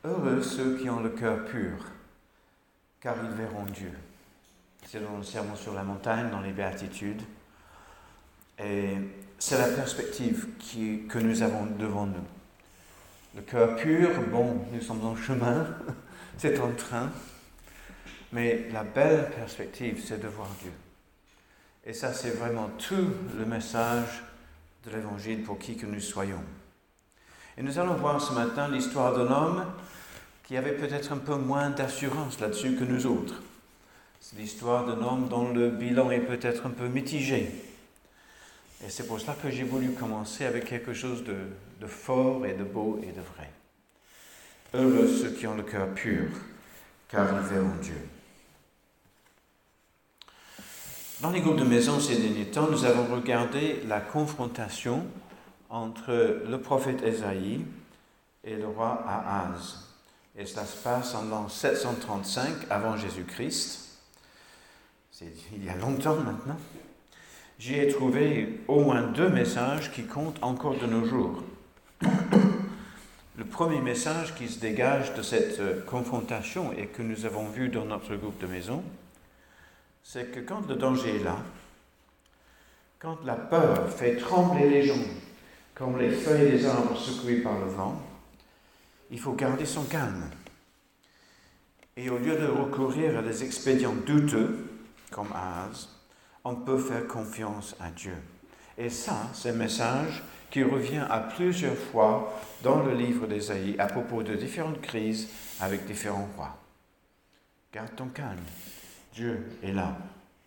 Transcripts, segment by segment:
Heureux ceux qui ont le cœur pur, car ils verront Dieu. C'est dans le Sermon sur la montagne, dans les Béatitudes. Et c'est la perspective que nous avons devant nous. Le cœur pur, bon, nous sommes en chemin, c'est en train. Mais la belle perspective, c'est de voir Dieu. Et ça, c'est vraiment tout le message de l'Évangile pour qui que nous soyons. Et nous allons voir ce matin l'histoire d'un homme qui avait peut-être un peu moins d'assurance là-dessus que nous autres. C'est l'histoire d'un homme dont le bilan est peut-être un peu mitigé. Et c'est pour cela que j'ai voulu commencer avec quelque chose de fort et de beau et de vrai. Heureux ceux qui ont le cœur pur, car ils verront Dieu. Dans les groupes de maison ces derniers temps, nous avons regardé la confrontation entre le prophète Ésaïe et le roi Ahaz. Et cela se passe en l'an 735 avant Jésus-Christ. C'est il y a longtemps maintenant. J'y ai trouvé au moins 2 messages qui comptent encore de nos jours. Le premier message qui se dégage de cette confrontation et que nous avons vu dans notre groupe de maison, c'est que quand le danger est là, quand la peur fait trembler les gens, comme les feuilles des arbres secouées par le vent, il faut garder son calme. Et au lieu de recourir à des expédients douteux, comme Ahaz, on peut faire confiance à Dieu. Et ça, c'est un message qui revient à plusieurs fois dans le livre d'Ésaïe à propos de différentes crises avec différents rois. Garde ton calme, Dieu est là.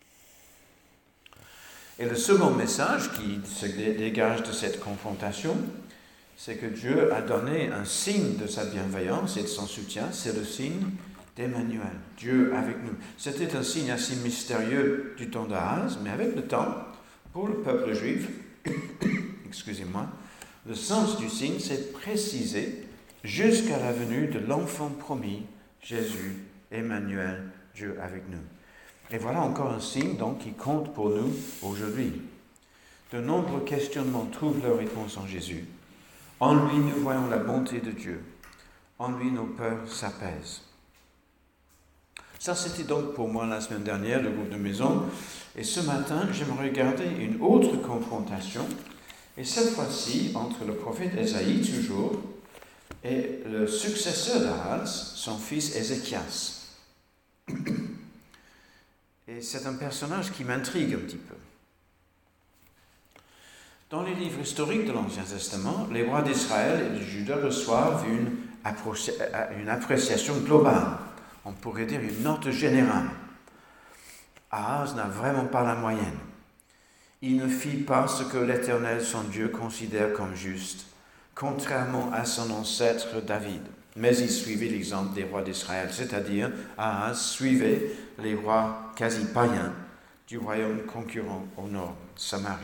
Et le second message qui se dégage de cette confrontation, c'est que Dieu a donné un signe de sa bienveillance et de son soutien, c'est le signe d'Emmanuel, Dieu avec nous. C'était un signe assez mystérieux du temps d'Ahaz, mais avec le temps, pour le peuple juif, excusez-moi, le sens du signe s'est précisé jusqu'à la venue de l'enfant promis, Jésus, Emmanuel, Dieu avec nous. Et voilà encore un signe donc qui compte pour nous aujourd'hui. De nombreux questionnements trouvent leur réponse en Jésus. En lui, nous voyons la bonté de Dieu. En lui, nos peurs s'apaisent. Ça, c'était donc pour moi la semaine dernière, le groupe de maison. Et ce matin, j'aimerais regarder une autre confrontation, et cette fois-ci entre le prophète Ésaïe, toujours, et le successeur d'Ahaz, son fils Ézéchias. Et c'est un personnage qui m'intrigue un petit peu. Dans les livres historiques de l'Ancien Testament, les rois d'Israël et de Juda reçoivent une appréciation globale. On pourrait dire une note générale. Ahaz n'a vraiment pas la moyenne. Il ne fit pas ce que l'Éternel, son Dieu, considère comme juste, contrairement à son ancêtre David. Mais il suivait l'exemple des rois d'Israël, c'est-à-dire Ahaz suivait les rois quasi païens du royaume concurrent au nord, Samarie.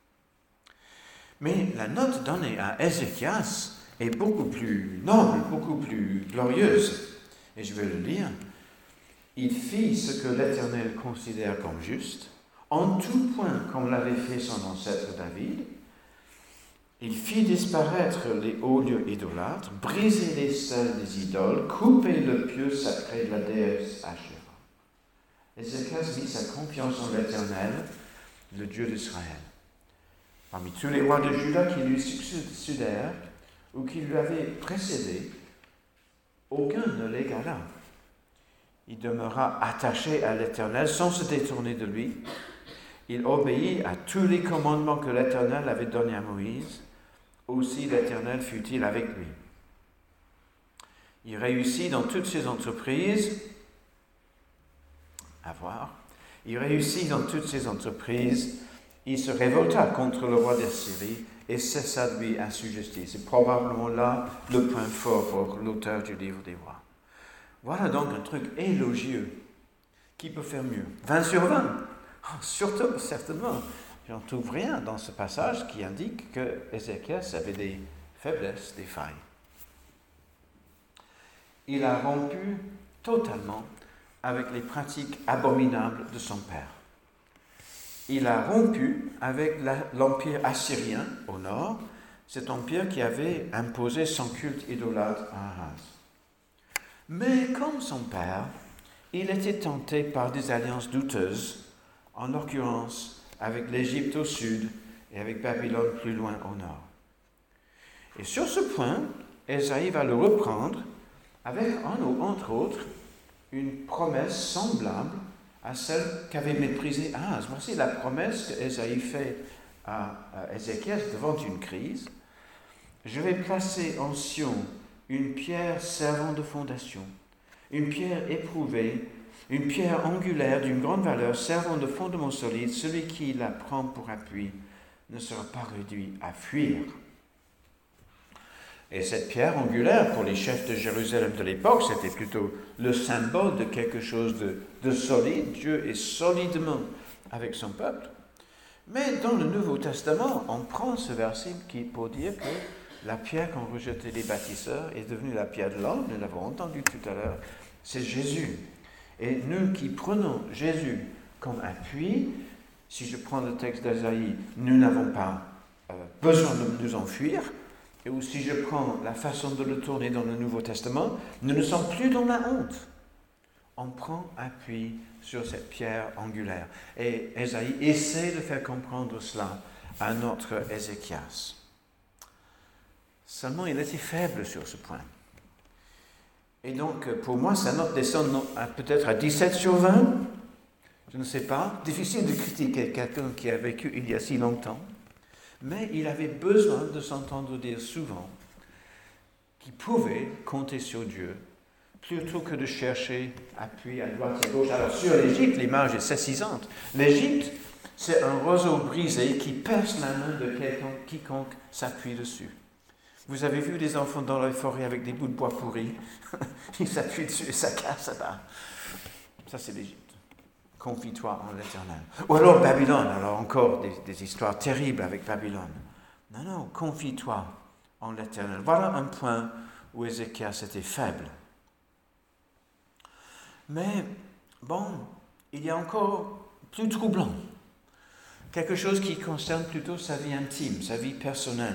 Mais la note donnée à Ézéchias est beaucoup plus noble, beaucoup plus glorieuse. Et je vais le lire. Il fit ce que l'Éternel considère comme juste, en tout point comme l'avait fait son ancêtre David. Il fit disparaître les hauts lieux idolâtres, briser les stèles des idoles, couper le pieu sacré de la déesse Asherah. Ézéchias mit sa confiance en l'Éternel, le Dieu d'Israël. Parmi tous les rois de Juda qui lui succédèrent ou qui lui avaient précédé, aucun ne l'égala. Il demeura attaché à l'Éternel sans se détourner de lui. Il obéit à tous les commandements que l'Éternel avait donnés à Moïse. Aussi l'Éternel fut-il avec lui. Il réussit dans toutes ses entreprises. Il se révolta contre le roi d'Assyrie et cessa de lui assujettir. C'est probablement là le point fort pour l'auteur du livre des rois. Voilà donc un truc élogieux. Qui peut faire mieux? 20 sur 20. Surtout, certainement, je n'en trouve rien dans ce passage qui indique que Ézéchias avait des faiblesses, des failles. Il a rompu totalement avec les pratiques abominables de son père. Il a rompu avec l'empire assyrien au nord, cet empire qui avait imposé son culte idolâtre à Ahaz. Mais comme son père, il était tenté par des alliances douteuses, en l'occurrence avec l'Égypte au sud et avec Babylone plus loin au nord. Et sur ce point, Ésaïe va le reprendre avec, entre autres, une promesse semblable à celle qu'avait méprisée Az. Voici la promesse qu'Ésaïe fait à Ézéchias devant une crise. Je vais placer en Sion une pierre servant de fondation, une pierre éprouvée, une pierre angulaire d'une grande valeur servant de fondement solide. Celui qui la prend pour appui ne sera pas réduit à fuir. Et cette pierre angulaire, pour les chefs de Jérusalem de l'époque, c'était plutôt le symbole de quelque chose de solide. Dieu est solidement avec son peuple. Mais dans le Nouveau Testament, on prend ce verset pour dire que la pierre qu'ont rejetée les bâtisseurs est devenue la pierre de l'angle, nous l'avons entendu tout à l'heure, c'est Jésus. Et nous qui prenons Jésus comme appui, si je prends le texte d'Ésaïe, nous n'avons pas besoin de nous enfuir. Et ou si je prends la façon de le tourner dans le Nouveau Testament, nous ne sommes plus dans la honte. On prend appui sur cette pierre angulaire. Et Ésaïe essaie de faire comprendre cela à notre Ézéchias. Seulement, il était faible sur ce point. Et donc, pour moi, sa note descend peut-être à 17 sur 20. Je ne sais pas. Difficile de critiquer quelqu'un qui a vécu il y a si longtemps. Mais il avait besoin de s'entendre dire souvent qu'il pouvait compter sur Dieu plutôt que de chercher appui à droite et à gauche. Alors sur l'Égypte, l'image est saisissante. L'Égypte, c'est un roseau brisé qui perce la main de quiconque s'appuie dessus. Vous avez vu des enfants dans la forêt avec des bouts de bois pourris? Ils s'appuient dessus et ça casse. Ça, c'est l'Égypte. Confie-toi en l'Éternel. Ou alors Babylone, alors encore des histoires terribles avec Babylone. Non, confie-toi en l'Éternel. Voilà un point où Ézéchias était faible. Mais, bon, il y a encore plus troublant. Quelque chose qui concerne plutôt sa vie intime, sa vie personnelle.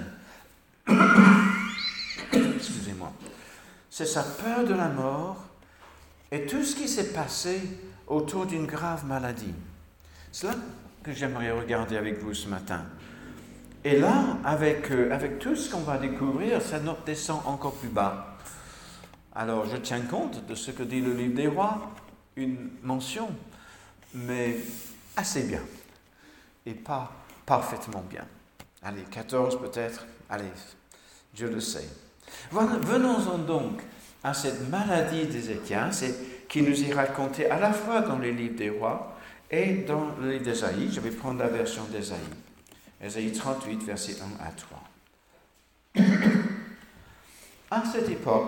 Excusez-moi. C'est sa peur de la mort et tout ce qui s'est passé autour d'une grave maladie. C'est là que j'aimerais regarder avec vous ce matin. Et là, avec tout ce qu'on va découvrir, sa note descend encore plus bas. Alors, je tiens compte de ce que dit le livre des rois, une mention, mais assez bien, et pas parfaitement bien. Allez, 14 peut-être, allez, je le sais. Voilà, venons-en donc à cette maladie d'Ézéchias, qui nous est racontée à la fois dans les livres des rois et dans le livre d'Ésaïe. Je vais prendre la version d'Ésaïe. Ésaïe 38, versets 1 à 3. À cette époque,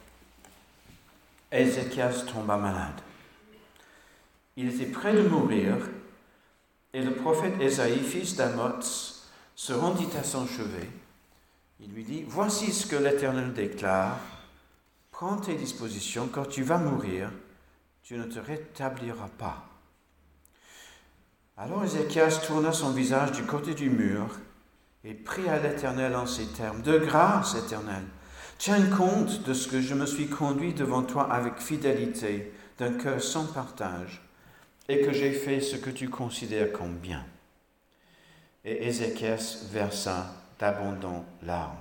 Ézéchias tomba malade. Il était près de mourir, et le prophète Ésaïe, fils d'Amoz, se rendit à son chevet. Il lui dit, « Voici ce que l'Éternel déclare. Prends tes dispositions, quand tu vas mourir, tu ne te rétabliras pas. » Alors Ézéchias tourna son visage du côté du mur et pria à l'Éternel en ces termes. « De grâce, Éternel, tiens compte de ce que je me suis conduit devant toi avec fidélité, d'un cœur sans partage, et que j'ai fait ce que tu considères comme bien. » Et Ézéchias versa d'abondantes larmes.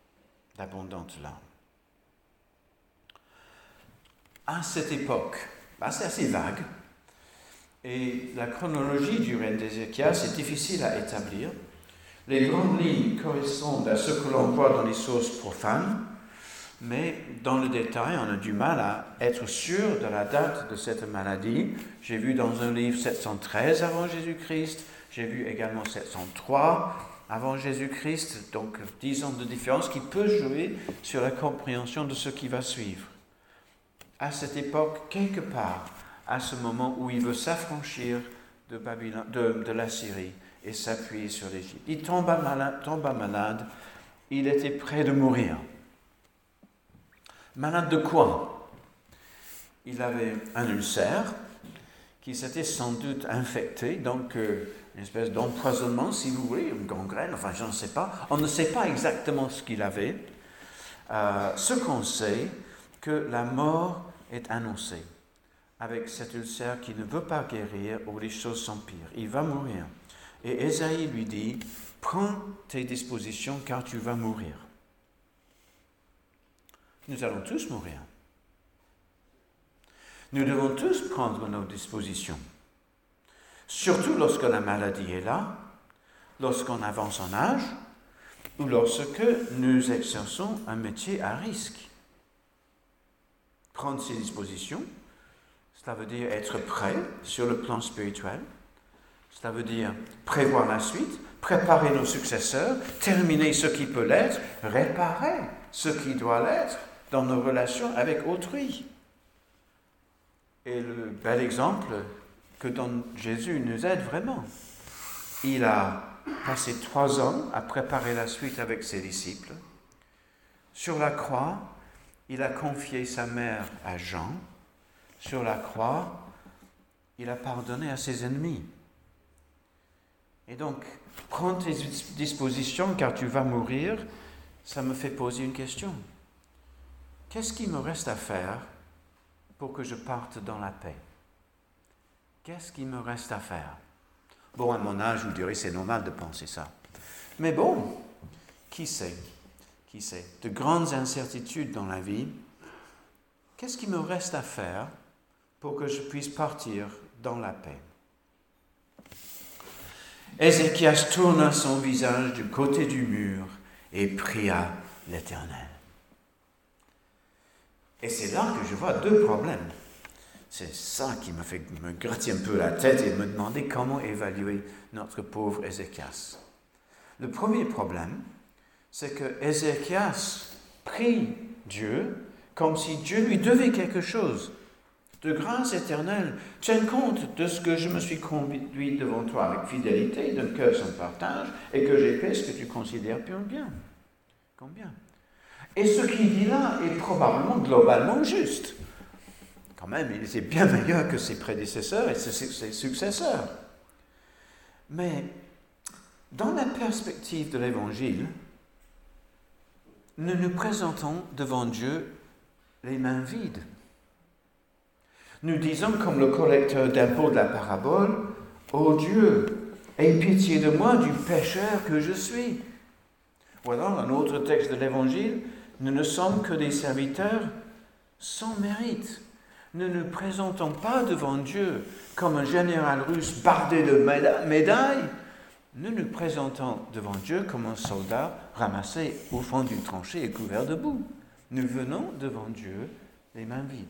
À cette époque, c'est assez vague, et la chronologie du règne d'Ézéchias est difficile à établir. Les grandes lignes correspondent à ce que l'on voit dans les sources profanes, mais dans le détail, on a du mal à être sûr de la date de cette maladie. J'ai vu dans un livre 713 avant Jésus-Christ, j'ai vu également 703 avant Jésus-Christ, donc 10 ans de différence qui peut jouer sur la compréhension de ce qui va suivre. À cette époque, quelque part, à ce moment où il veut s'affranchir de la Syrie et s'appuyer sur l'Égypte. Il tomba malade, il était près de mourir. Malade de quoi? Il avait un ulcère qui s'était sans doute infecté, donc une espèce d'empoisonnement, si vous voulez, une gangrène, enfin je ne sais pas. On ne sait pas exactement ce qu'il avait. Ce qu'on sait, que la mort est annoncé, avec cet ulcère qui ne veut pas guérir, où les choses sont pires. Il va mourir. Et Ésaïe lui dit, prends tes dispositions car tu vas mourir. Nous allons tous mourir. Nous devons tous prendre nos dispositions. Surtout lorsque la maladie est là, lorsqu'on avance en âge, ou lorsque nous exerçons un métier à risque. Prendre ses dispositions, cela veut dire être prêt sur le plan spirituel. Cela veut dire prévoir la suite, préparer nos successeurs, terminer ce qui peut l'être, réparer ce qui doit l'être dans nos relations avec autrui. Et le bel exemple que donne Jésus nous aide vraiment. Il a passé 3 ans à préparer la suite avec ses disciples. Sur la croix, il a confié sa mère à Jean. Sur la croix, il a pardonné à ses ennemis. Et donc, prends tes dispositions car tu vas mourir, ça me fait poser une question. Qu'est-ce qu'il me reste à faire pour que je parte dans la paix? Qu'est-ce qu'il me reste à faire? Bon, à mon âge, je vous dirais, c'est normal de penser ça. Mais bon, qui sait? Qui sait? De grandes incertitudes dans la vie. Qu'est-ce qu'il me reste à faire pour que je puisse partir dans la paix? Ézéchias tourna son visage du côté du mur et pria l'Éternel. Et c'est là que je vois 2 problèmes. C'est ça qui me fait me gratter un peu la tête et me demander comment évaluer notre pauvre Ézéchias. Le premier problème, c'est que Ézéchias prie Dieu comme si Dieu lui devait quelque chose. De grâce éternelle, tiens compte de ce que je me suis conduit devant toi avec fidélité, d'un cœur sans partage, et que j'ai fait ce que tu considères bien. Combien? Et ce qu'il dit là est probablement globalement juste. Quand même, il était bien meilleur que ses prédécesseurs et ses successeurs. Mais dans la perspective de l'Évangile, nous nous présentons devant Dieu les mains vides. Nous disons comme le collecteur d'impôts de la parabole, « Ô Dieu, aie pitié de moi, du pécheur que je suis. » Ou alors, dans un autre texte de l'Évangile, nous ne sommes que des serviteurs sans mérite. Nous ne nous présentons pas devant Dieu comme un général russe bardé de médailles. Nous nous présentons devant Dieu comme un soldat ramassé au fond d'une tranchée et couvert de boue. Nous venons devant Dieu les mains vides.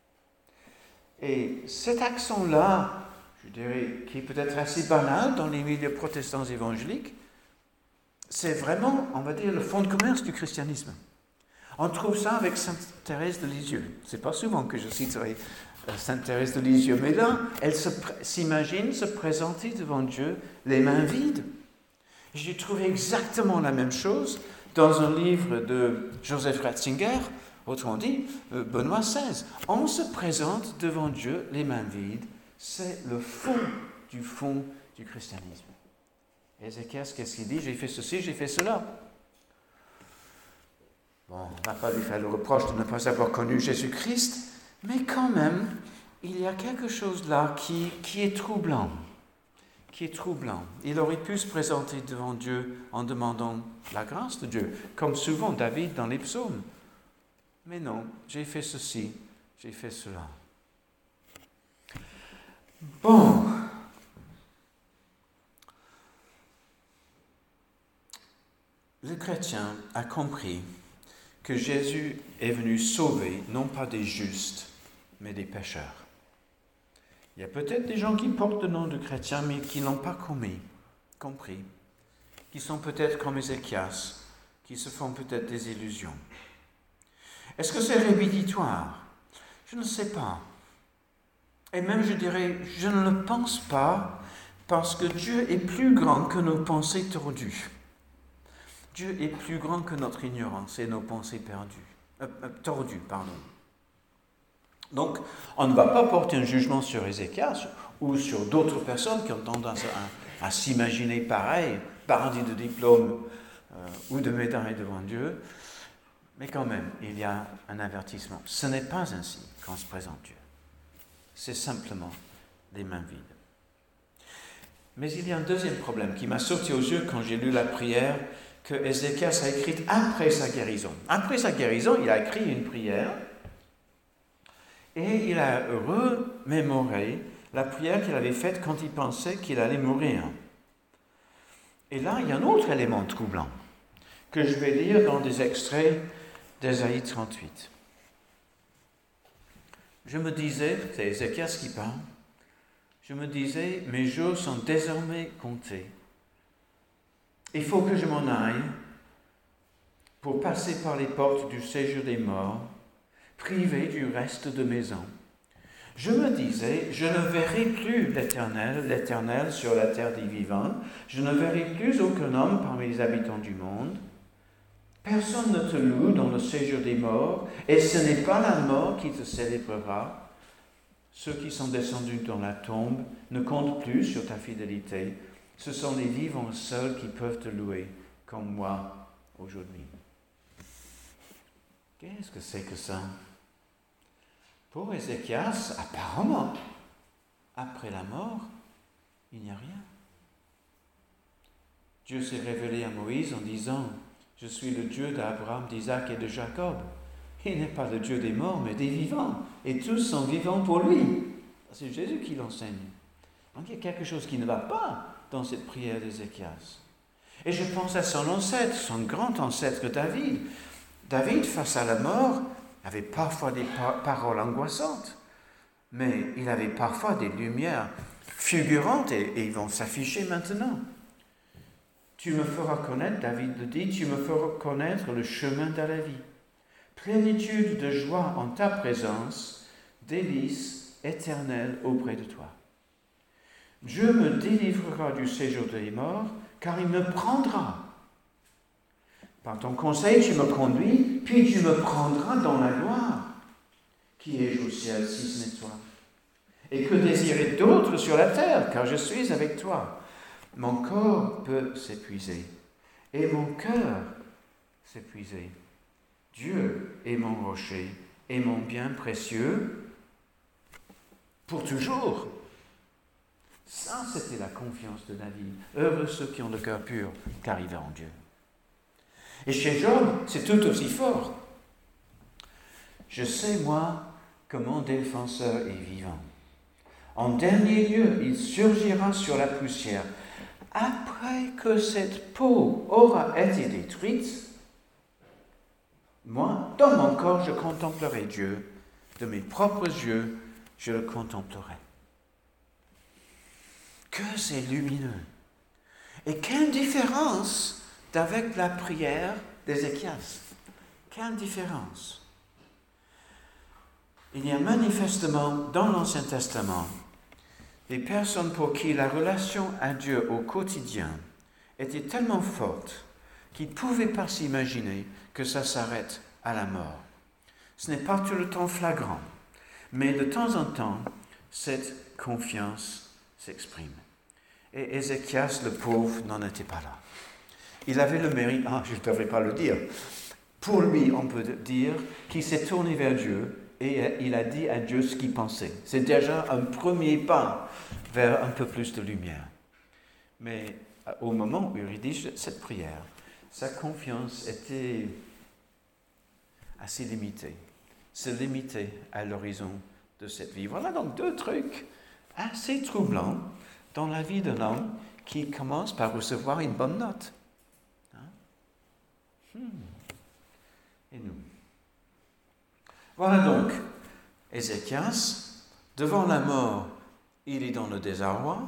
Et cet accent-là, je dirais, qui est peut-être assez banal dans les milieux protestants évangéliques, c'est vraiment, on va dire, le fonds de commerce du christianisme. On trouve ça avec Sainte Thérèse de Lisieux. C'est pas souvent que je citerai Sainte Thérèse de Lisieux, mais là, elle s'imagine se présenter devant Dieu les mains vides. J'ai trouvé exactement la même chose dans un livre de Joseph Ratzinger, autrement dit, Benoît XVI. On se présente devant Dieu les mains vides. C'est le fond du christianisme. Ézéchias, qu'est-ce qu'il dit? J'ai fait ceci, j'ai fait cela. Bon, on ne va pas lui faire le reproche de ne pas avoir connu Jésus-Christ, mais quand même, il y a quelque chose là qui est troublant. Qui est troublant. Il aurait pu se présenter devant Dieu en demandant la grâce de Dieu, comme souvent David dans les psaumes. Mais non, j'ai fait ceci, j'ai fait cela. Bon. Le chrétien a compris que Jésus est venu sauver non pas des justes, mais des pécheurs. Il y a peut-être des gens qui portent le nom de chrétiens, mais qui n'ont pas compris, qui sont peut-être comme Ézéchias, qui se font peut-être des illusions. Est-ce que c'est rédhibitoire? Je ne sais pas. Et même, je dirais, je ne le pense pas, parce que Dieu est plus grand que nos pensées tordues. Dieu est plus grand que notre ignorance et nos pensées tordues. Donc, on ne va pas porter un jugement sur Ézéchias ou sur d'autres personnes qui ont tendance à s'imaginer pareil, bardés de diplômes ou de médailles devant Dieu. Mais quand même, il y a un avertissement. Ce n'est pas ainsi qu'on se présente Dieu. C'est simplement les mains vides. Mais il y a un deuxième problème qui m'a sauté aux yeux quand j'ai lu la prière que Ézéchias a écrite après sa guérison. Après sa guérison, il a écrit une prière et il a remémoré la prière qu'il avait faite quand il pensait qu'il allait mourir. Et là, il y a un autre élément troublant que je vais lire dans des extraits d'Ésaïe 38. Je me disais, c'est Ézéchias qui parle, je me disais, mes jours sont désormais comptés. Il faut que je m'en aille pour passer par les portes du séjour des morts, privé du reste de mes ans. Je me disais, je ne verrai plus l'Éternel sur la terre des vivants, je ne verrai plus aucun homme parmi les habitants du monde. Personne ne te loue dans le séjour des morts, et ce n'est pas la mort qui te célébrera. Ceux qui sont descendus dans la tombe ne comptent plus sur ta fidélité. Ce sont les vivants seuls qui peuvent te louer, comme moi aujourd'hui. Qu'est-ce que c'est que ça? Pour Ézéchias, apparemment, après la mort, il n'y a rien. Dieu s'est révélé à Moïse en disant, « Je suis le Dieu d'Abraham, d'Isaac et de Jacob. » Il n'est pas le Dieu des morts, mais des vivants. Et tous sont vivants pour lui. C'est Jésus qui l'enseigne. Donc il y a quelque chose qui ne va pas dans cette prière d'Ézéchias. Et je pense à son ancêtre, son grand ancêtre David. David, face à la mort, avait parfois des paroles angoissantes, mais il avait parfois des lumières fulgurantes et ils vont s'afficher maintenant. Tu me feras connaître, David le dit, tu me feras connaître le chemin de la vie. Plénitude de joie en ta présence, délices éternelles auprès de toi. Dieu me délivrera du séjour des morts, car il me prendra. Par ton conseil, tu me conduis, puis tu me prendras dans la gloire. Qui ai-je au ciel si ce n'est toi? Et que désirer d'autre sur la terre, car je suis avec toi. Mon corps peut s'épuiser, et mon cœur s'épuiser. Dieu est mon rocher et mon bien précieux pour toujours. Ça, c'était la confiance de David. Heureux ceux qui ont le cœur pur, car ils verront Dieu. Et chez Job, c'est tout aussi fort. Je sais, moi, que mon défenseur est vivant. En dernier lieu, il surgira sur la poussière. Après que cette peau aura été détruite, moi, dans mon corps, je contemplerai Dieu. De mes propres yeux, je le contemplerai. Que c'est lumineux. Et quelle différence d'avec la prière d'Ézéchias. Quelle différence. Il y a manifestement dans l'Ancien Testament des personnes pour qui la relation à Dieu au quotidien était tellement forte qu'ils ne pouvaient pas s'imaginer que ça s'arrête à la mort. Ce n'est pas tout le temps flagrant, mais de temps en temps, cette confiance s'exprime. Et Ézéchias, le pauvre, n'en était pas là. Il avait le mérite, je ne devrais pas le dire, pour lui, on peut dire qu'il s'est tourné vers Dieu et il a dit à Dieu ce qu'il pensait. C'est déjà un premier pas vers un peu plus de lumière. Mais au moment où il rédige cette prière, sa confiance était assez limitée, se limiter à l'horizon de cette vie. Voilà donc deux trucs assez troublants dans la vie d'un homme qui commence par recevoir une bonne note. Et nous? Voilà donc Ézéchias, devant la mort, il est dans le désarroi.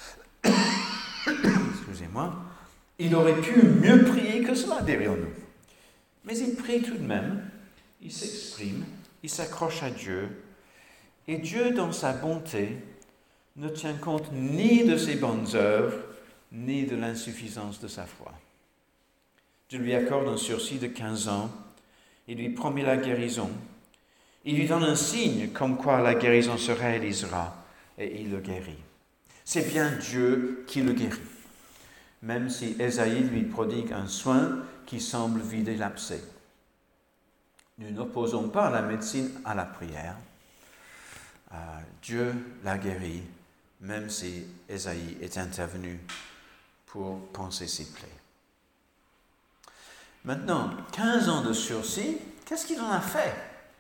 Excusez-moi. Il aurait pu mieux prier que cela, dirions-nous. Mais il prie tout de même, il s'exprime, il s'accroche à Dieu, et Dieu, dans sa bonté, ne tient compte ni de ses bonnes œuvres, ni de l'insuffisance de sa foi. Dieu lui accorde un sursis de 15 ans, il lui promet la guérison, il lui donne un signe comme quoi la guérison se réalisera, et il le guérit. C'est bien Dieu qui le guérit, même si Ésaïe lui prodigue un soin qui semble vider l'abcès. Nous n'opposons pas la médecine à la prière. Dieu l'a guéri, même si Ésaïe est intervenu pour panser ses plaies. Maintenant, 15 ans de sursis, qu'est-ce qu'il en a fait?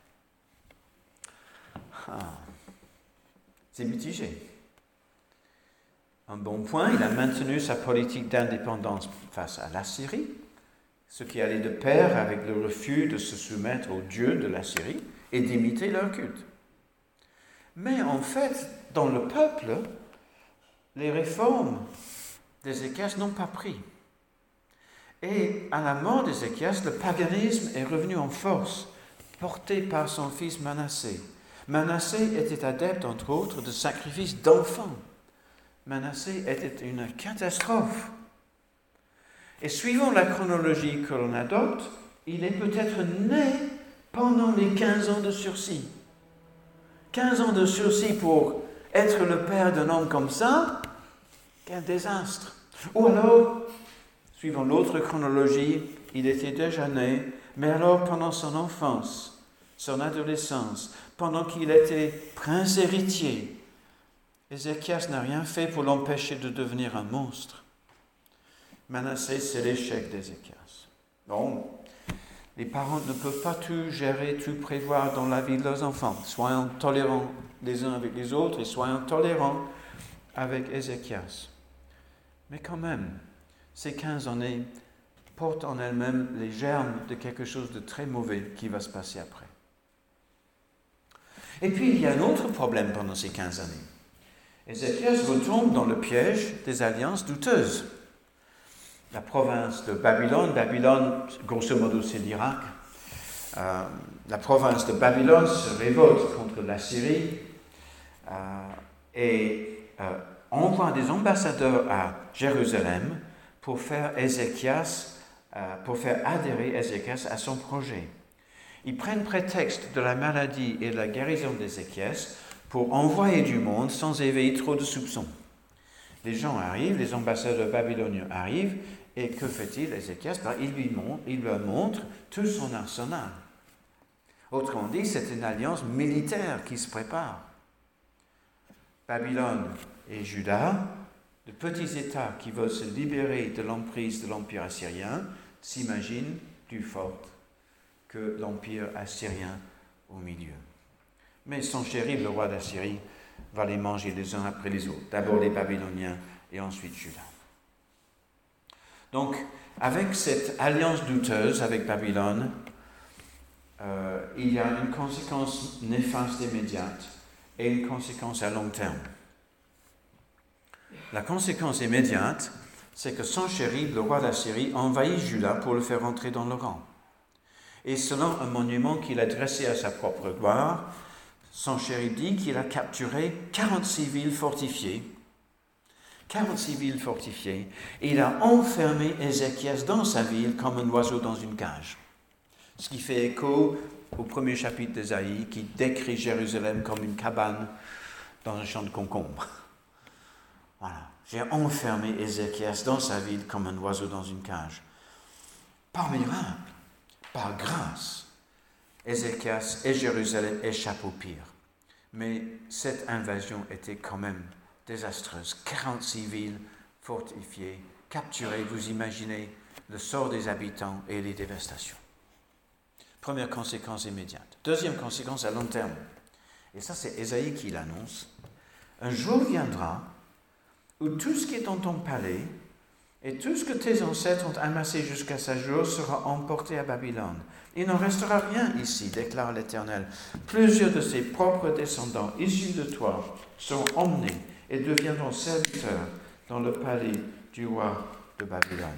C'est mitigé. Un bon point, il a maintenu sa politique d'indépendance face à l'Assyrie, ce qui allait de pair avec le refus de se soumettre aux dieux de l'Assyrie et d'imiter leur culte. Mais en fait, dans le peuple, les réformes d'Ézéchias n'ont pas pris. Et à la mort d'Ézéchias, le paganisme est revenu en force, porté par son fils Manassé. Manassé était adepte, entre autres, de sacrifices d'enfants. Manassé était une catastrophe. Et suivant la chronologie que l'on adopte, il est peut-être né pendant les 15 ans de sursis. 15 ans de sursis pour être le père d'un homme comme ça, quel désastre. Ou alors, suivant l'autre chronologie, il était déjà né, mais alors pendant son enfance, son adolescence, pendant qu'il était prince héritier, Ézéchias n'a rien fait pour l'empêcher de devenir un monstre. Manassé, c'est l'échec d'Ézéchias. Bon, les parents ne peuvent pas tout gérer, tout prévoir dans la vie de leurs enfants. Soyons tolérants les uns avec les autres et soyons tolérants avec Ézéchias. Mais quand même, ces 15 années portent en elles-mêmes les germes de quelque chose de très mauvais qui va se passer après. Et puis, il y a un autre problème pendant ces 15 années. Ézéchias retombe dans le piège des alliances douteuses. La province de Babylone, grosso modo c'est l'Irak, la province de Babylone se révolte contre l'Assyrie et envoie des ambassadeurs à Jérusalem pour faire adhérer Ézéchias à son projet. Ils prennent prétexte de la maladie et de la guérison d'Ézéchias pour envoyer du monde sans éveiller trop de soupçons. Les gens arrivent, les ambassadeurs babyloniens arrivent, et que fait-il, Ézéchias? Il leur montre tout son arsenal. Autrement dit, c'est une alliance militaire qui se prépare. Babylone et Juda, de petits États qui veulent se libérer de l'emprise de l'Empire assyrien, s'imaginent plus fortes que l'Empire assyrien au milieu. Mais Sanchérib, le roi d'Assyrie, va les manger les uns après les autres. D'abord les Babyloniens et ensuite Juda. Donc, avec cette alliance douteuse avec Babylone, il y a une conséquence néfaste immédiate et une conséquence à long terme. La conséquence immédiate, c'est que Sanchérib, le roi d'Assyrie, envahit Juda pour le faire entrer dans le rang. Et selon un monument qu'il a dressé à sa propre gloire, Sanchérib dit qu'il a capturé 46 villes fortifiées. 46 villes fortifiées. Et il a enfermé Ézéchias dans sa ville comme un oiseau dans une cage. Ce qui fait écho au premier chapitre d'Ésaïe qui décrit Jérusalem comme une cabane dans un champ de concombres. Voilà. J'ai enfermé Ézéchias dans sa ville comme un oiseau dans une cage. Par miracle, par grâce, Ézéchias et Jérusalem échappent au pire. Mais cette invasion était quand même désastreuse. 46 villes fortifiées, capturées, vous imaginez le sort des habitants et les dévastations. Première conséquence immédiate. Deuxième conséquence à long terme. Et ça, c'est Ésaïe qui l'annonce. Un jour viendra où tout ce qui est dans ton palais et tout ce que tes ancêtres ont amassé jusqu'à ce jour sera emporté à Babylone. Il n'en restera rien ici, déclare l'Éternel. Plusieurs de ses propres descendants, issus de toi, seront emmenés et deviendront serviteurs dans le palais du roi de Babylone.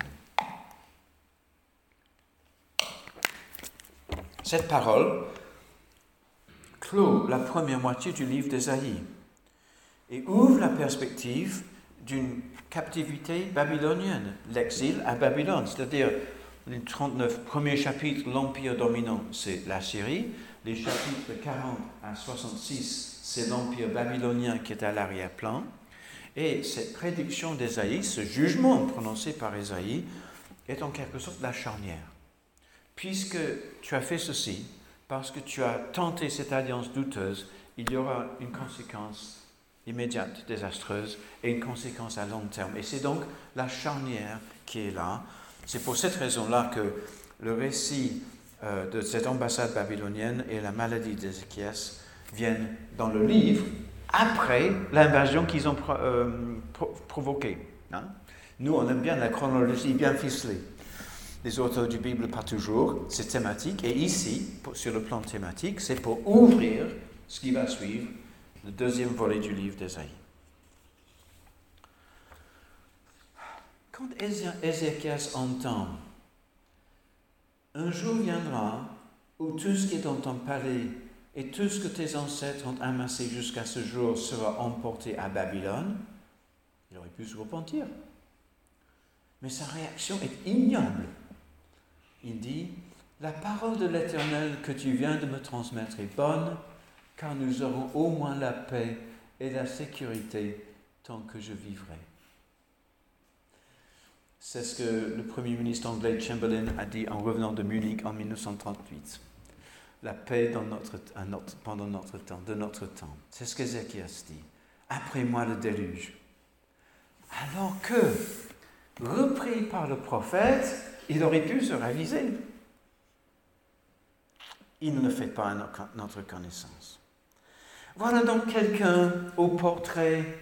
Cette parole clôt la première moitié du livre d'Ésaïe et ouvre la perspective d'une captivité babylonienne, l'exil à Babylone, c'est-à-dire les 39 premiers chapitres, l'empire dominant, c'est l'Assyrie, les chapitres 40 à 66, c'est l'empire babylonien qui est à l'arrière-plan, et cette prédiction d'Ésaïe, ce jugement prononcé par Ésaïe, est en quelque sorte la charnière. Puisque tu as fait ceci, parce que tu as tenté cette alliance douteuse, il y aura une conséquence immédiate, désastreuse, et une conséquence à long terme. Et c'est donc la charnière qui est là. C'est pour cette raison-là que le récit de cette ambassade babylonienne et la maladie d'Ézéchias viennent dans le livre après l'invasion qu'ils ont provoquée. Hein? Nous, on aime bien la chronologie bien ficelée. Les auteurs du Bible, pas toujours, c'est thématique. Et ici, sur le plan thématique, c'est pour ouvrir ce qui va suivre, le deuxième volet du livre d'Ésaïe. Quand Ézéchias entend, un jour viendra où tout ce qui est dans ton palais et tout ce que tes ancêtres ont amassé jusqu'à ce jour sera emporté à Babylone, il aurait pu se repentir. Mais sa réaction est ignoble. Il dit, la parole de l'Éternel que tu viens de me transmettre est bonne, car nous aurons au moins la paix et la sécurité tant que je vivrai. C'est ce que le Premier ministre anglais Chamberlain a dit en revenant de Munich en 1938. La paix pendant notre temps, de notre temps. C'est ce qu'Ézéchias dit. Après moi le déluge. Alors que, repris par le prophète, il aurait pu se réaliser. Il ne le fait pas à notre connaissance. Voilà donc quelqu'un au portrait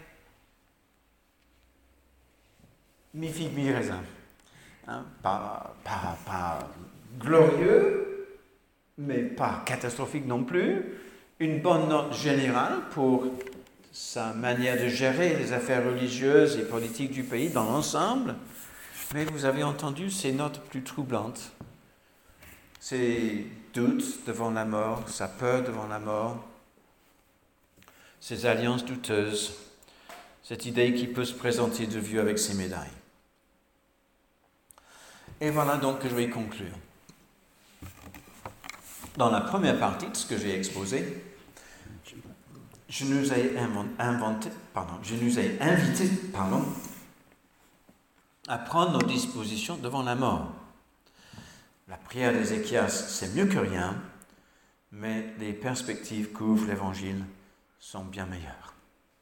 mi-figue, mi-raisin. Hein, pas glorieux, mais pas catastrophique non plus. Une bonne note générale pour sa manière de gérer les affaires religieuses et politiques du pays dans l'ensemble. Mais vous avez entendu ces notes plus troublantes. Ses doutes devant la mort, sa peur devant la mort, ses alliances douteuses, cette idée qui peut se présenter de vue avec ses médailles. Et voilà donc que je vais conclure. Dans la première partie de ce que j'ai exposé, je nous ai invité à prendre nos dispositions devant la mort. La prière d'Ézéchias, c'est mieux que rien, mais les perspectives qu'ouvre l'Évangile sont bien meilleures.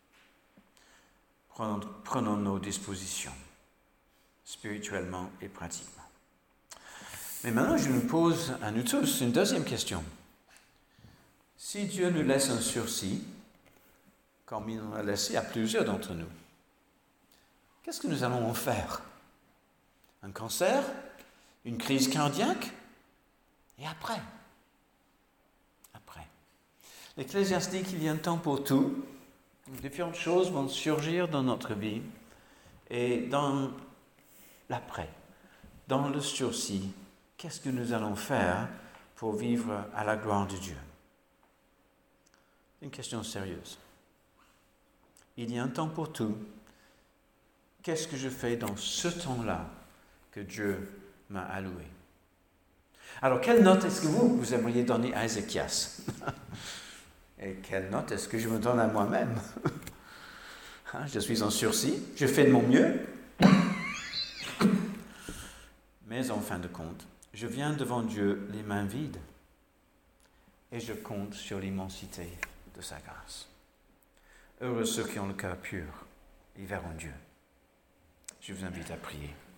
Prenons nos dispositions, spirituellement et pratiquement. Mais maintenant, je nous pose à nous tous une deuxième question. Si Dieu nous laisse un sursis, comme il en a laissé à plusieurs d'entre nous, qu'est-ce que nous allons en faire? Un cancer? Une crise cardiaque? Et après? L'Ecclésiaste dit qu'il y a un temps pour tout. Différentes choses vont surgir dans notre vie. Et dans l'après, dans le sursis, qu'est-ce que nous allons faire pour vivre à la gloire de Dieu? C'est une question sérieuse. Il y a un temps pour tout. Qu'est-ce que je fais dans ce temps-là que Dieu m'a alloué? Alors, quelle note est-ce que vous aimeriez donner à Ézéchias? Et quelle note est-ce que je me donne à moi-même? Je suis en sursis, je fais de mon mieux. Mais en fin de compte, je viens devant Dieu les mains vides et je compte sur l'immensité de sa grâce. Heureux ceux qui ont le cœur pur, ils verront Dieu. Je vous invite à prier.